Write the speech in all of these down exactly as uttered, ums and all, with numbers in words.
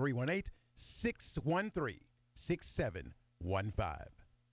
three one eight, six one three, six seven one five.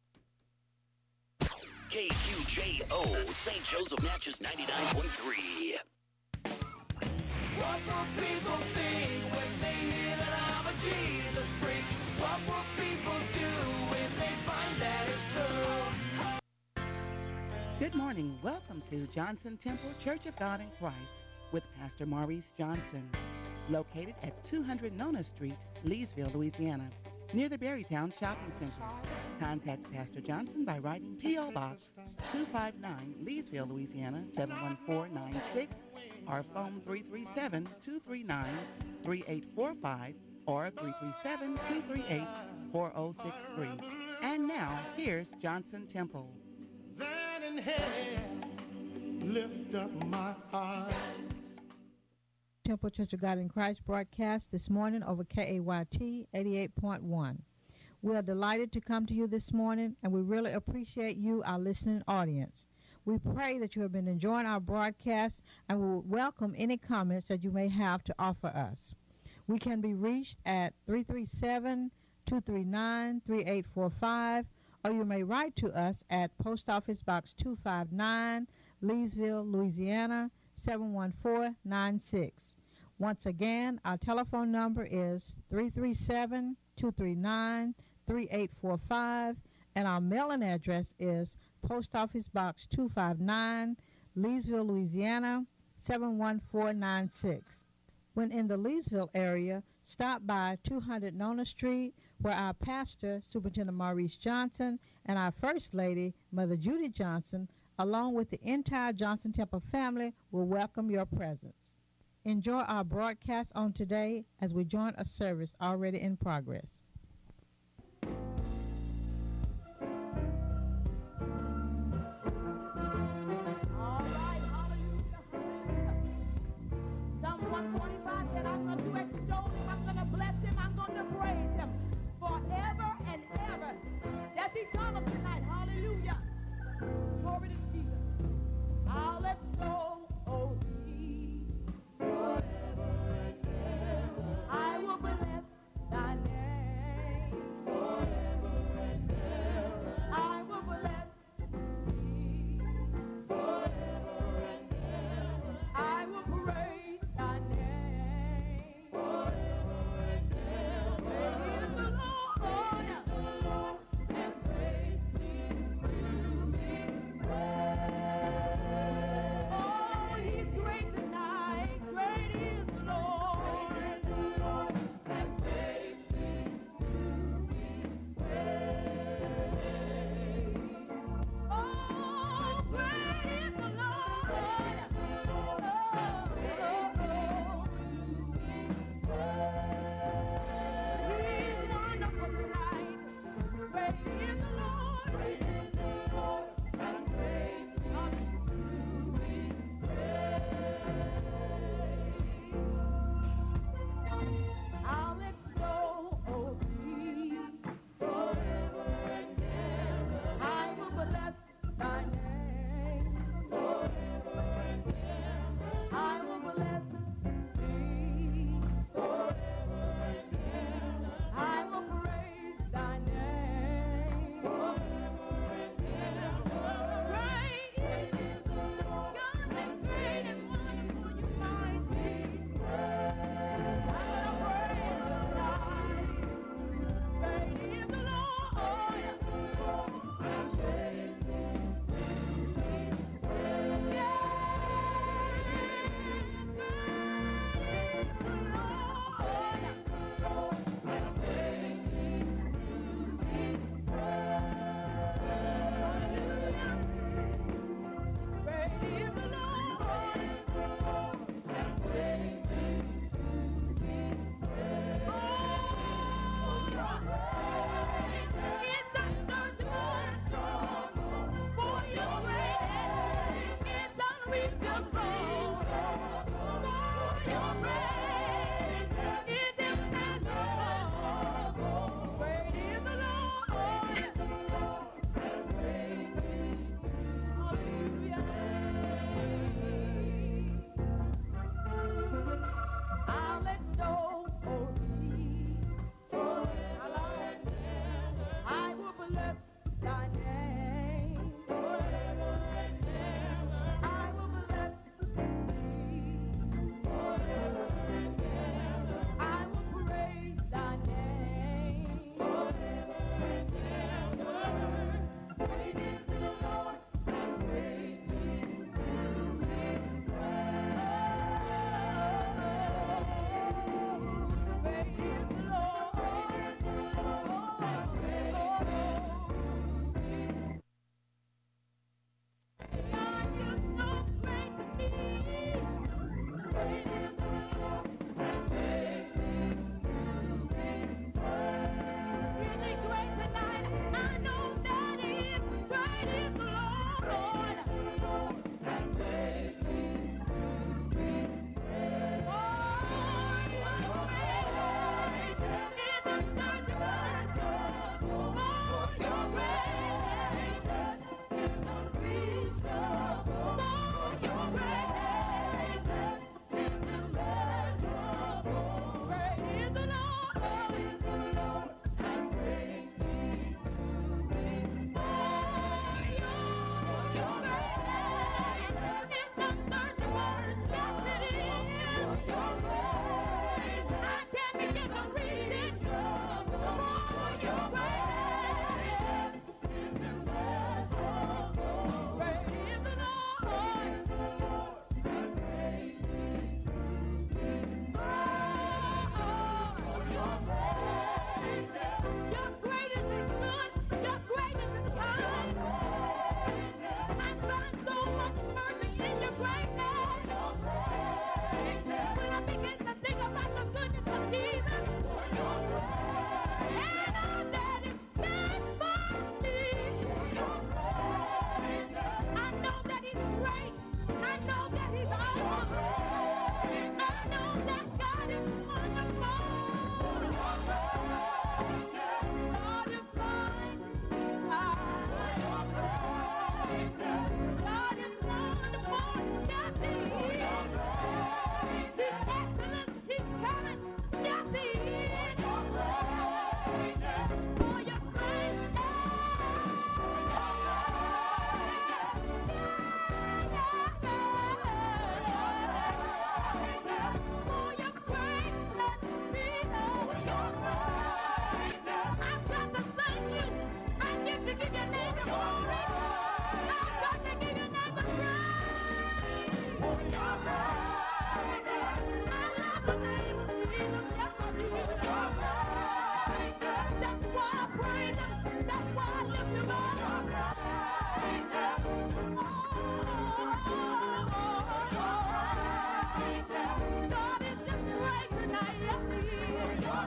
K Q J O, Saint Joseph Natchez ninety-nine point three. What will people think when they hear that I'm a Jesus freak? What will people do when they find that it's true? Good morning. Welcome to Johnson Temple Church of God in Christ with Pastor Maurice Johnson, located at two hundred Nona Street, Leesville, Louisiana, near the Berrytown Shopping Center. Contact Pastor Johnson by writing P O. Box two five nine, Leesville, Louisiana, seven one four nine six, or phone three three seven, two three nine, three eight four five or three three seven, two three eight, four oh six three. And now, here's Johnson Temple. That in hell, lift up my eyes. Temple Church of God in Christ broadcast this morning over K A Y T eighty-eight point one. We are delighted to come to you this morning, and we really appreciate you, our listening audience. We pray that you have been enjoying our broadcast, and we will welcome any comments that you may have to offer us. We can be reached at three three seven, two three nine, three eight four five, or you may write to us at Post Office Box two five nine, Leesville, Louisiana, seven one four nine six. Once again, our telephone number is three three seven, two three nine, three eight four five, and our mailing address is Post Office Box two five nine, Leesville, Louisiana, seven one four nine six. When in the Leesville area, stop by two hundred Nona Street, where our pastor, Superintendent Maurice Johnson, and our First Lady, Mother Judy Johnson, along with the entire Johnson Temple family, will welcome your presence. Enjoy our broadcast on today as we join a service already in progress. Eternal tonight, hallelujah. Glory to Jesus. I'll extol thee forever and ever. I will bless thy name.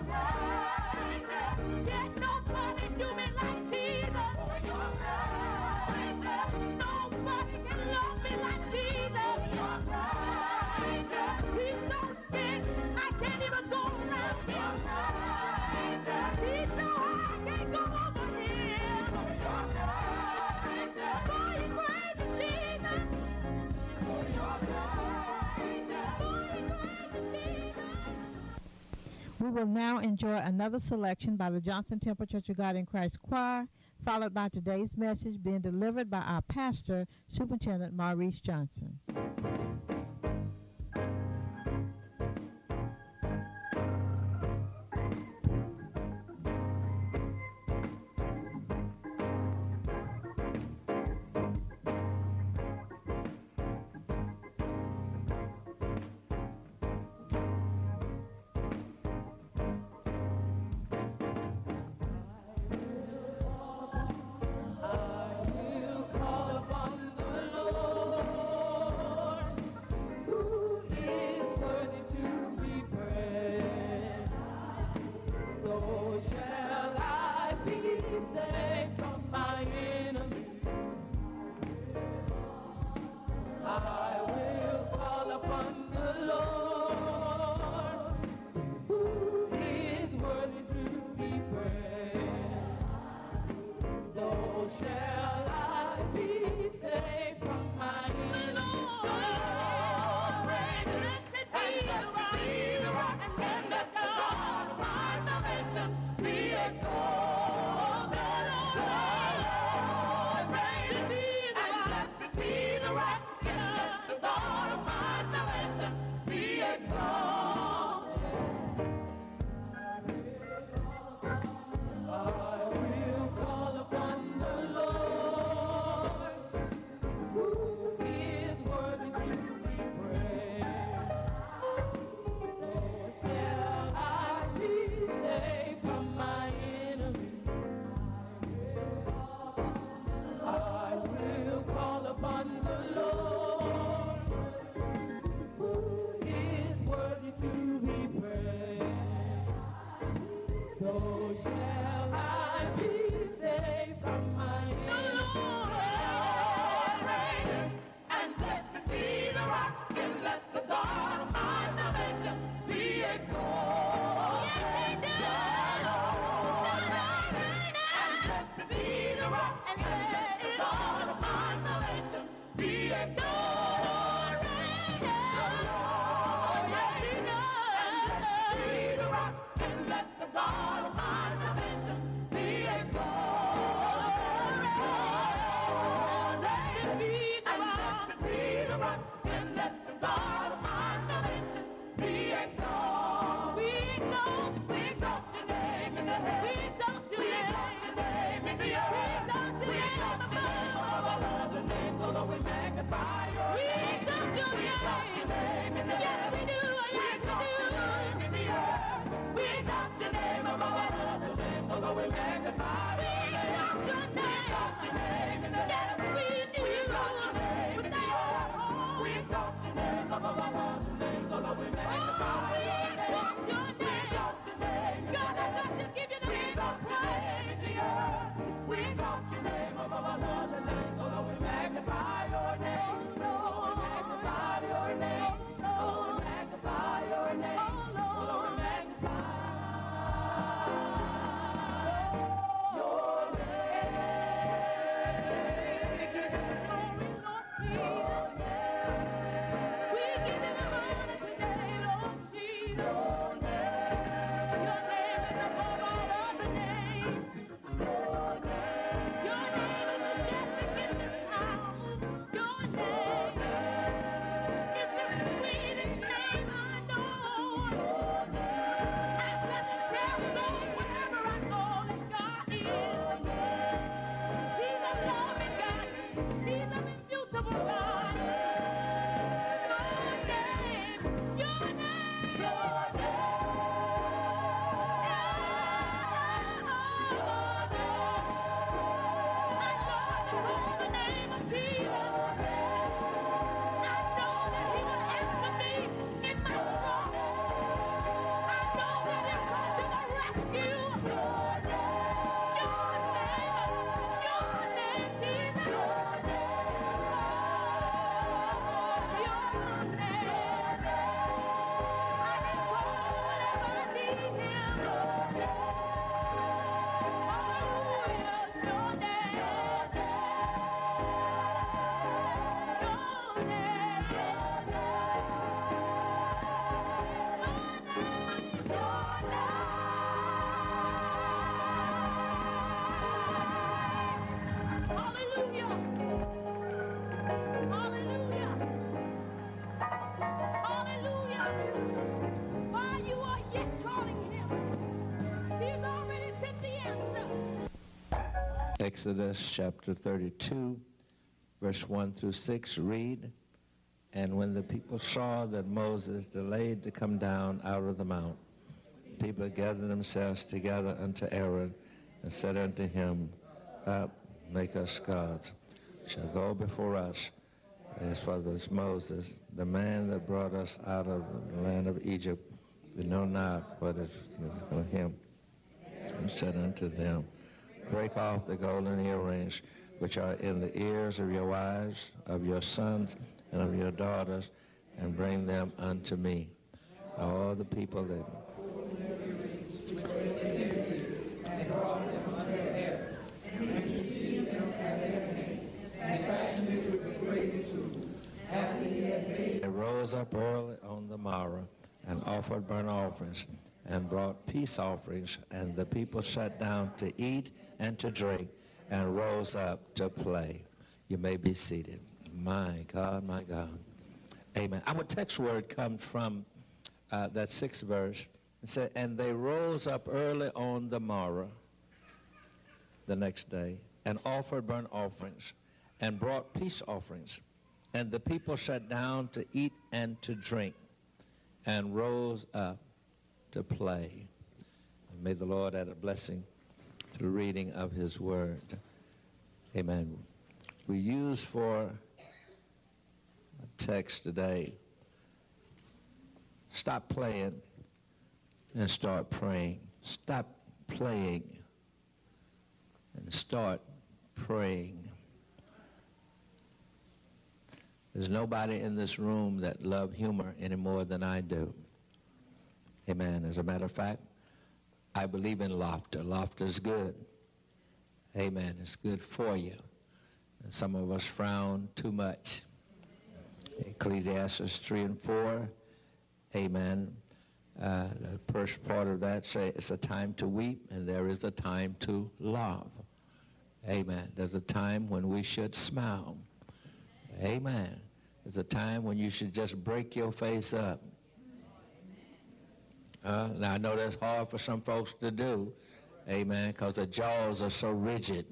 Yet nobody do me like Jesus. Nobody can love me like Jesus. He's so big, I can't even go around him. He's so high, I can't go over him. Boy, you're crazy, Jesus. Boy, you're crazy, Jesus. We will now enjoy another selection by the Johnson Temple Church of God in Christ Choir, followed by today's message being delivered by our pastor, Superintendent Maurice Johnson. God of my salvation be exalted. Exodus chapter thirty-two, verse one through six, read, "And when the people saw that Moses delayed to come down out of the mount, people gathered themselves together unto Aaron and said unto him, Up, make us gods, shall go before us. As for this Moses, the man that brought us out of the land of Egypt, we know not what is for him." And said unto them, "Break off the golden earrings which are in the ears of your wives, of your sons, and of your daughters, and bring them unto me." All the people that They rose up early on the morrow and offered burnt offerings and brought peace offerings, and the people sat down to eat and to drink and rose up to play. You may be seated. My God, my God. Amen. Our text word comes from uh, that sixth verse. It said, "And they rose up early on the morrow," the next day, "and offered burnt offerings and brought peace offerings. And the people sat down to eat and to drink and rose up to play." And may the Lord add a blessing through reading of his word. Amen. We use for a text today, stop playing and start praying. Stop playing and start praying. There's nobody in this room that love humor any more than I do. Amen. As a matter of fact, I believe in laughter. Laughter is good. Amen. It's good for you. And some of us frown too much. Ecclesiastes three and four. Amen. Uh, the first part of that say it's a time to weep and there is a time to laugh. Amen. There's a time when we should smile. Amen. There's a time when you should just break your face up. Uh, now, I know that's hard for some folks to do. Amen. Because the jaws are so rigid.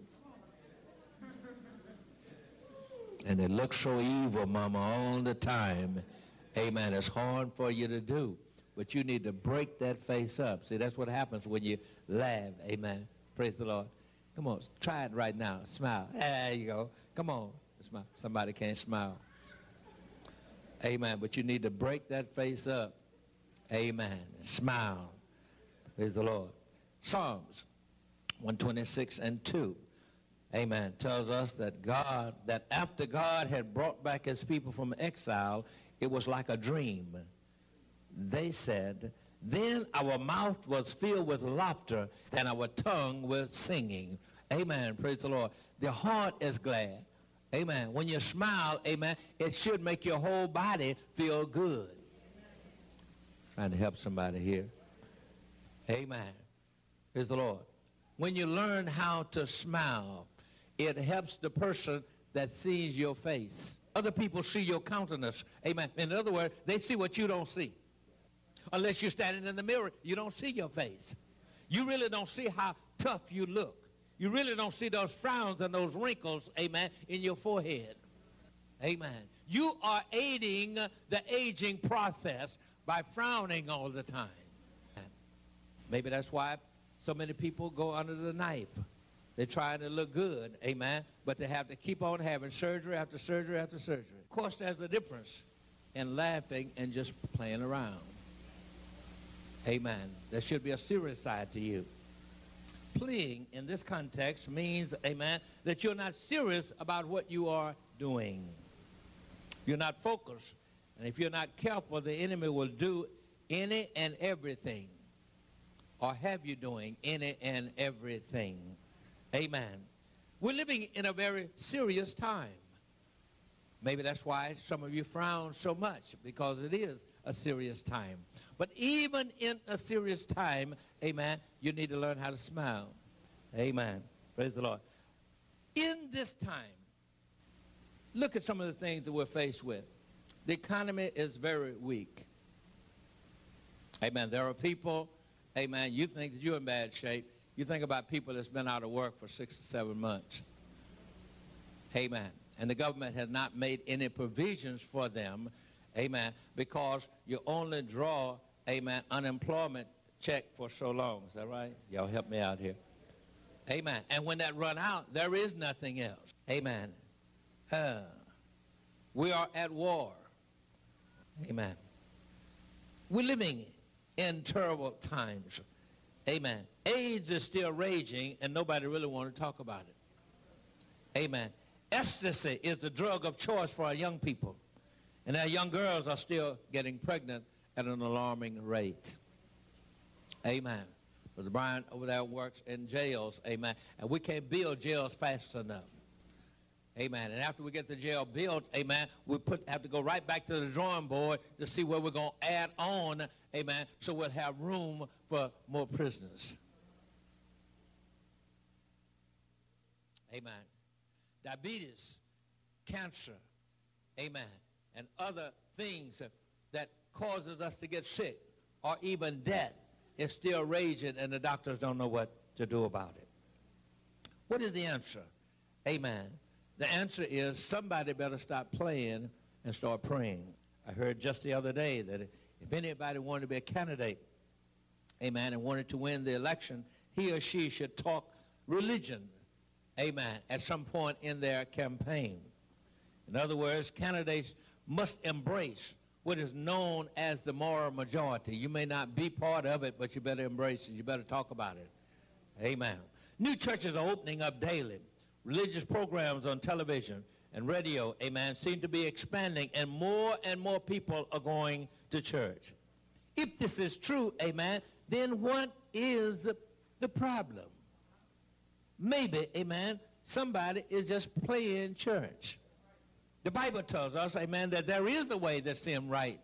And they look so evil, Mama, all the time. Amen. It's hard for you to do. But you need to break that face up. See, that's what happens when you laugh. Amen. Praise the Lord. Come on, try it right now. Smile. There you go. Come on. Smile. Somebody can't smile. Amen. But you need to break that face up. Amen. Smile. Praise the Lord. Psalms one twenty-six and two. Amen. Tells us that God, that after God had brought back his people from exile, it was like a dream. They said, then our mouth was filled with laughter and our tongue with singing. Amen. Praise the Lord. The heart is glad. Amen. When you smile, amen, it should make your whole body feel good. Trying to help somebody here. Amen. Praise the Lord. When you learn how to smile, it helps the person that sees your face. Other people see your countenance. Amen. In other words, they see what you don't see. Unless you're standing in the mirror, you don't see your face. You really don't see how tough you look. You really don't see those frowns and those wrinkles, amen, in your forehead. Amen. You are aiding the aging process by frowning all the time. Maybe that's why so many people go under the knife. They're trying to look good, amen, but they have to keep on having surgery after surgery after surgery. Of course, there's a difference in laughing and just playing around. Amen. There should be a serious side to you. Playing in this context means, amen, that you're not serious about what you are doing. You're not focused. And if you're not careful, the enemy will do any and everything, or have you doing any and everything. Amen. We're living in a very serious time. Maybe that's why some of you frown so much, because it is a serious time. But even in a serious time, amen, you need to learn how to smile. Amen. Praise the Lord. In this time, look at some of the things that we're faced with. The economy is very weak. Amen. There are people, amen, you think that you're in bad shape. You think about people that's been out of work for six or seven months. Amen. And the government has not made any provisions for them. Amen. Because you only draw, amen, unemployment check for so long. Is that right? Y'all help me out here. Amen. And when that run out, there is nothing else. Amen. Uh, we are at war. Amen. We're living in terrible times. Amen. AIDS is still raging, and nobody really wants to talk about it. Amen. Ecstasy is the drug of choice for our young people. And our young girls are still getting pregnant at an alarming rate. Amen. Brother Brian over there works in jails. Amen. And we can't build jails fast enough. Amen. And after we get the jail built, amen, we put have to go right back to the drawing board to see where we're going to add on, amen, so we'll have room for more prisoners. Amen. Diabetes, cancer, amen, and other things that causes us to get sick, or even death, is still raging, and the doctors don't know what to do about it. What is the answer? Amen. The answer is somebody better stop playing and start praying. I heard just the other day that if anybody wanted to be a candidate, amen, and wanted to win the election, he or she should talk religion, amen, at some point in their campaign. In other words, candidates must embrace what is known as the moral majority. You may not be part of it, but you better embrace it. You better talk about it. Amen. New churches are opening up daily. Religious programs on television and radio, amen, seem to be expanding, and more and more people are going to church. If this is true, amen, then what is the problem? Maybe, amen, somebody is just playing church. The Bible tells us, amen, that there is a way that seems right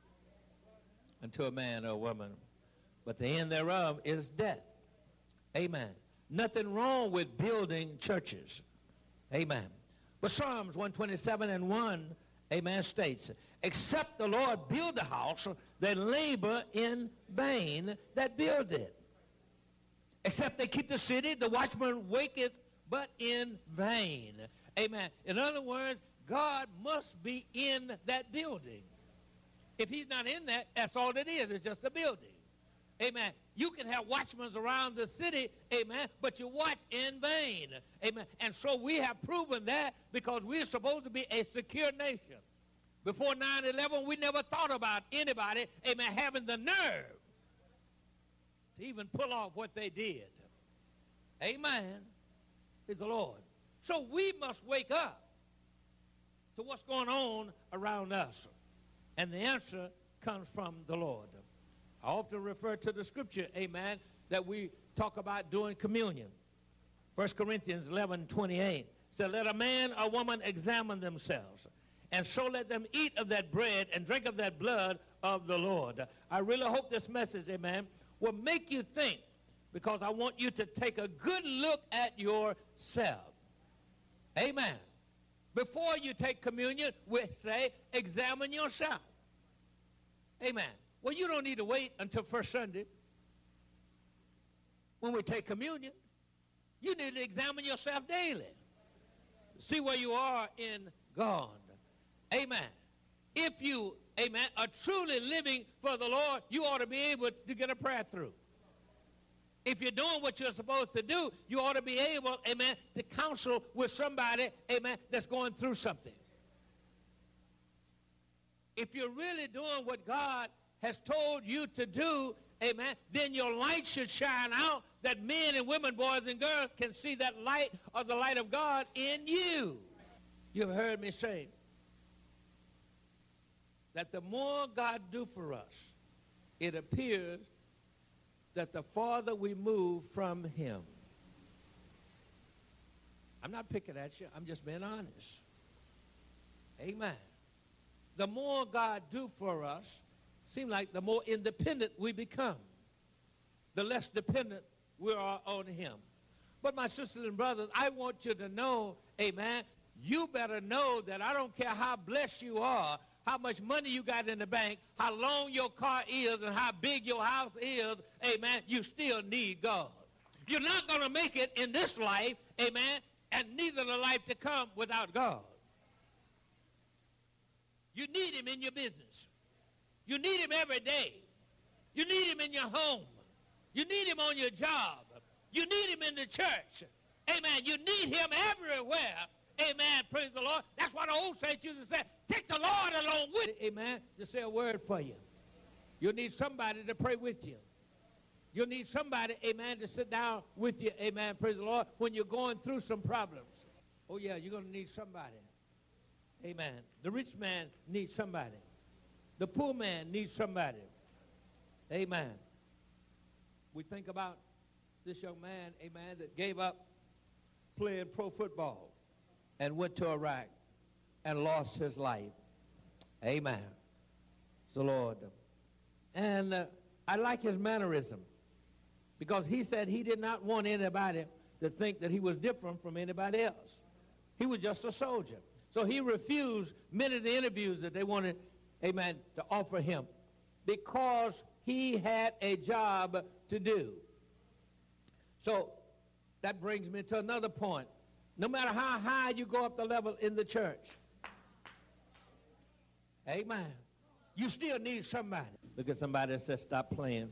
unto a man or a woman, but the end thereof is death. Amen. Nothing wrong with building churches. Amen. But Psalms one twenty-seven and one, amen, states, except the Lord build the house, they labor in vain that build it. Except they keep the city, the watchman waketh, but in vain. Amen. In other words, God must be in that building. If he's not in that, that's all it is. It's just a building. Amen. You can have watchmen around the city, amen, but you watch in vain. Amen. And so we have proven that because we're supposed to be a secure nation. Before nine eleven, we never thought about anybody, amen, having the nerve to even pull off what they did. Amen. Is the Lord. So we must wake up to what's going on around us. And the answer comes from the Lord. I often refer to the scripture, amen, that we talk about doing communion. First Corinthians eleven twenty-eight said, let a man or woman examine themselves, and so let them eat of that bread and drink of that blood of the Lord. I really hope this message, amen, will make you think, because I want you to take a good look at yourself. Amen. Before you take communion, we say, examine yourself. Amen. Well, you don't need to wait until first Sunday when we take communion. You need to examine yourself daily. See where you are in God. Amen. If you, amen, are truly living for the Lord, you ought to be able to get a prayer through. If you're doing what you're supposed to do, you ought to be able, amen, to counsel with somebody, amen, that's going through something. If you're really doing what God has told you to do, amen, then your light should shine out that men and women, boys and girls can see that light of the light of God in you. You've heard me say that the more God do for us, it appears that the farther we move from him. I'm not picking at you. I'm just being honest. Amen. The more God do for us, seems like the more independent we become, the less dependent we are on him. But my sisters and brothers, I want you to know, amen, you better know that I don't care how blessed you are, how much money you got in the bank, how long your car is, and how big your house is, amen, you still need God. You're not going to make it in this life, amen, and neither the life to come without God. You need him in your business. You need him every day. You need him in your home. You need him on your job. You need him in the church. Amen. You need him everywhere. Amen. Praise the Lord. That's why the old saints used to say, take the Lord along with you. Amen. To say a word for you. You'll need somebody to pray with you. You'll need somebody, amen, to sit down with you, amen, praise the Lord, when you're going through some problems. Oh, yeah, you're going to need somebody. Amen. The rich man needs somebody. The poor man needs somebody. Amen. We think about this young man, amen, that gave up playing pro football and went to Iraq and lost his life. Amen. The Lord. And uh, I like his mannerism because he said he did not want anybody to think that he was different from anybody else. He was just a soldier. So he refused many of the interviews that they wanted, amen, to offer him because he had a job to do. So that brings me to another point. No matter how high you go up the level in the church, amen, you still need somebody. Look at somebody that says, stop playing.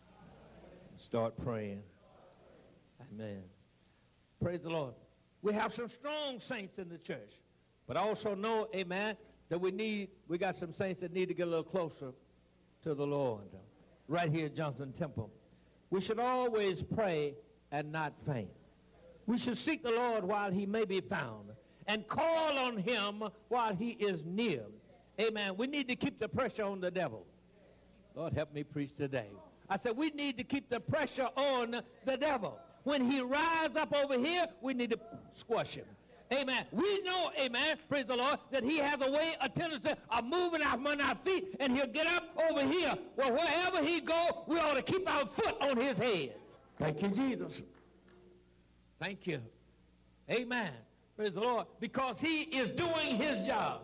Start praying. Amen. Praise the Lord. We have some strong saints in the church. But also know, amen, that we need, we got some saints that need to get a little closer to the Lord. Right here at Johnson Temple. We should always pray and not faint. We should seek the Lord while he may be found and call on him while he is near. Amen. We need to keep the pressure on the devil. Lord, help me preach today. I said we need to keep the pressure on the devil. When he rises up over here, we need to squash him. Amen. We know, amen, praise the Lord, that he has a way, a tendency of moving out from under our feet, and he'll get up over here. Well, wherever he go, we ought to keep our foot on his head. Thank you, Jesus. Thank you. Amen. Praise the Lord. Because he is doing his job.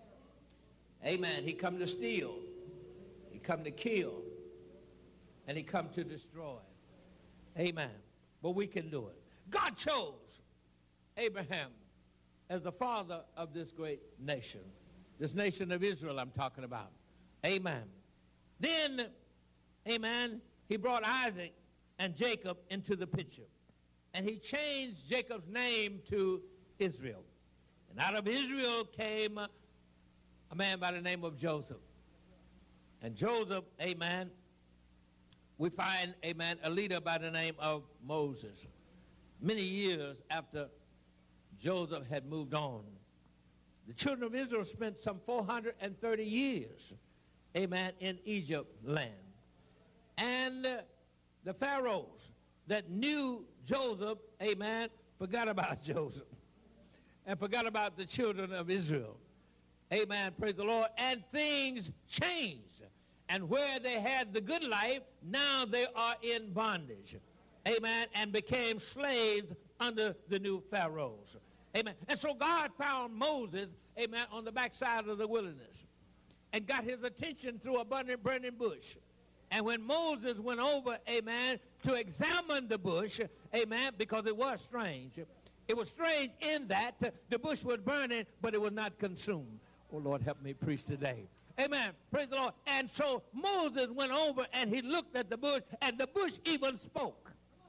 Amen. He come to steal. He come to kill. And he come to destroy. Amen. But we can do it. God chose Abraham as the father of this great nation. This nation of Israel I'm talking about. Amen. Then, amen, he brought Isaac and Jacob into the picture. And he changed Jacob's name to Israel. And out of Israel came a man by the name of Joseph. And Joseph, amen, we find, amen, a leader by the name of Moses. Many years after Joseph had moved on, the children of Israel spent some four hundred thirty years, amen, in Egypt land. And uh, the pharaohs that knew Joseph, amen, forgot about Joseph and forgot about the children of Israel. Amen, praise the Lord. And things changed. And where they had the good life, now they are in bondage. Amen, and became slaves under the new pharaohs. Amen. And so God found Moses, amen, on the backside of the wilderness and got his attention through a burning, burning bush. And when Moses went over, amen, to examine the bush, amen, because it was strange. It was strange in that the bush was burning, but it was not consumed. Oh, Lord, help me preach today. Amen. Praise the Lord. And so Moses went over and he looked at the bush, and the bush even spoke.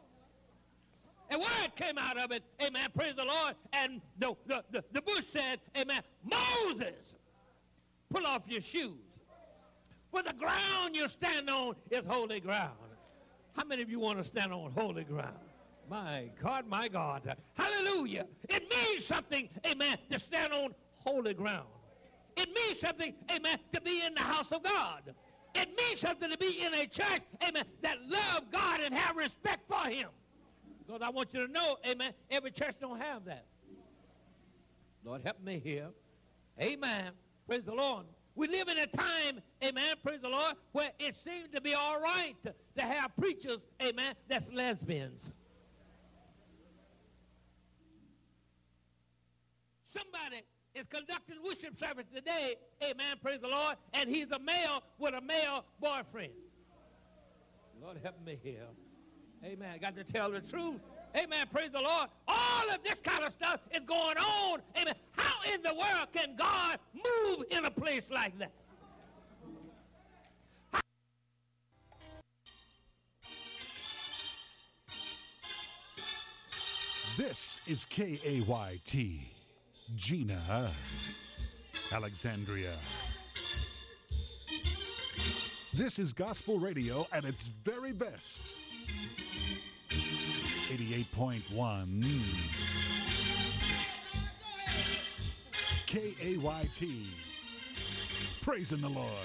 And word came out of it, amen, praise the Lord, and the, the, the, the bush said, amen, Moses, pull off your shoes. For the ground you stand on is holy ground. How many of you want to stand on holy ground? My God, my God. Hallelujah. It means something, amen, to stand on holy ground. It means something, amen, to be in the house of God. It means something to be in a church, amen, that love God and have respect for him. Because I want you to know, amen, every church don't have that. Lord, help me here. Amen. Praise the Lord. We live in a time, amen, praise the Lord, where it seems to be all right to, to have preachers, amen, that's lesbians. Somebody is conducting worship service today, amen, praise the Lord, and he's a male with a male boyfriend. Lord, help me here. Amen. Got to tell the truth. Amen. Praise the Lord. All of this kind of stuff is going on. Amen. How in the world can God move in a place like that? This is K A Y T, Gina, Alexandria. This is gospel radio at its very best. eighty-eight point one K A Y T, praising the Lord.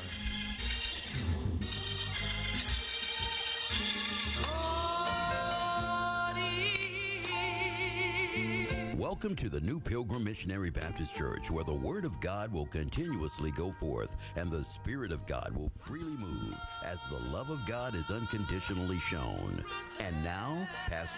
Welcome to the New Pilgrim Missionary Baptist Church, where the Word of God will continuously go forth and the Spirit of God will freely move as the love of God is unconditionally shown. And now, Pastor